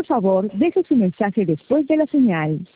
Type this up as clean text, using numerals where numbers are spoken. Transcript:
Por favor, deje su mensaje después de la señal.